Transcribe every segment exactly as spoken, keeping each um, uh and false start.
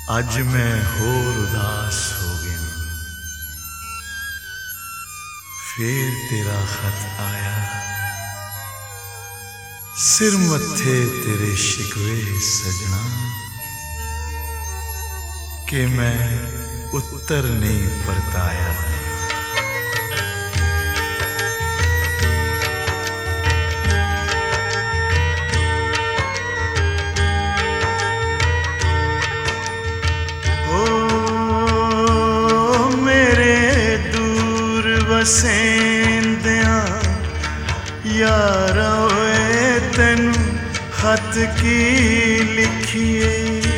अज मैं होर उदास हो गया, फिर तेरा खत आया। सिर मत्थे तेरे शिकवे सजना, कि मैं उत्तर नहीं परताया। सेंदियां यारा ओए तेनू खत की लिखिए,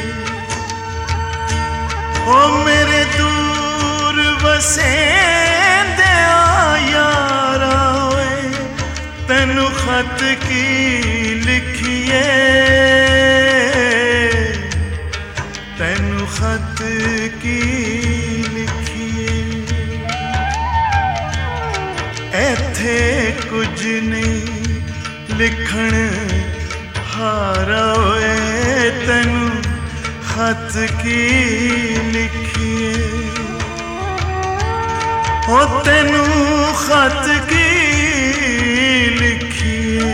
ओ मेरे दूर वसेंदियां यारा ओए तेनू खत की लिखिए, तेनू खत की एथे कुछ नहीं लिखण हारा ओए तेनू खत की लिखिए, ओ तेनू खत की लिखिए।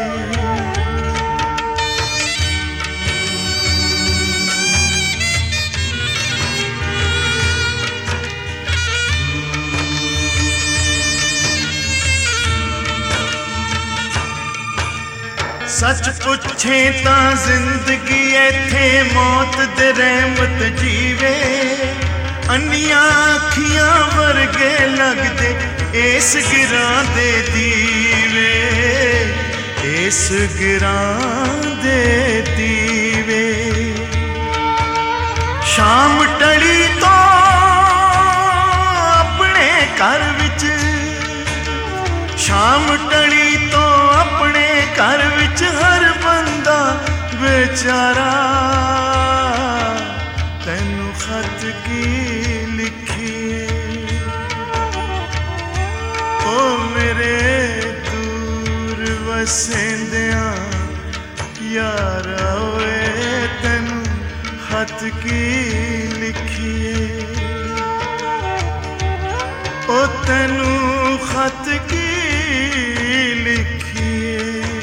सच पुछे ता जिंदगी इत्थे मौत दे रहमत जीवे, अन्नियां अखियां वर्गे लगदे इस गिरां दे दीवे, इस गिरां दे दीवे। शाम टली तो अपने घर विच, शाम टली तो अपने घर विच हर बंदा बेचारा तेनू खत की लिखिए, ओ मेरे दूर वसेंदियां यारा ओए तेनू खत की लिखिए, ओ तेनू खत की लिखिए।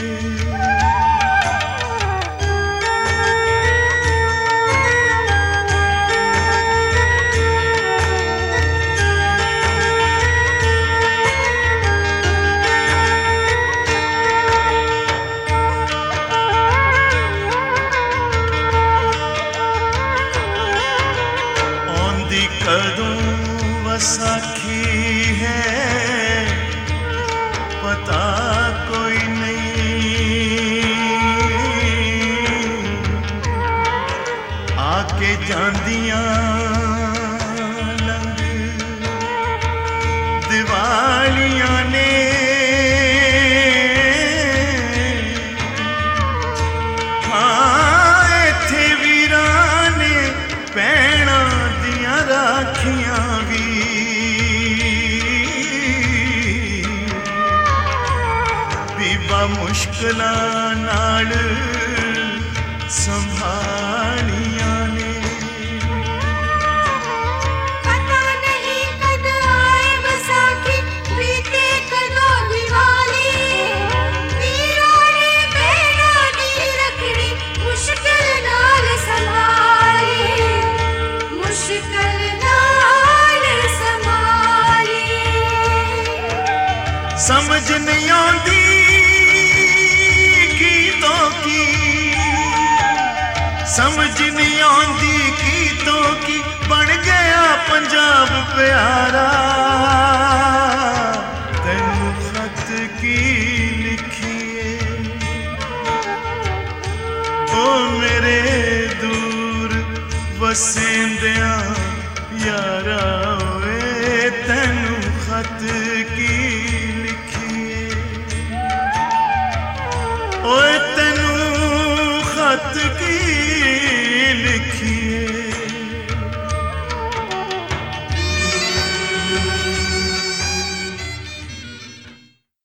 औंदी कदों वसाखी है पता कोई नहीं, आके जांदियां लंघ दिवालियां ने, हाँ इत्थे वीरां ने भैणां दियां राखियां भी, बीबा मुश्किलां नाल संभालियां ने। पता नहीं कद आए बैसाखी, बीते कदों दिवाली, वीरां ने भैणां दी रखड़ी मुश्किल नाल संभाली, मुश्किल नाल संभाली। समझ नहीं आती समझ नहीं आती गीतों की, बन गया पंजाब प्यारा तेनू खत की लिखिए, ओ मेरे दूर वसेंदियां यारा ओए तेनू खत की लिखिए, ओए तेनू खत की लिखिए।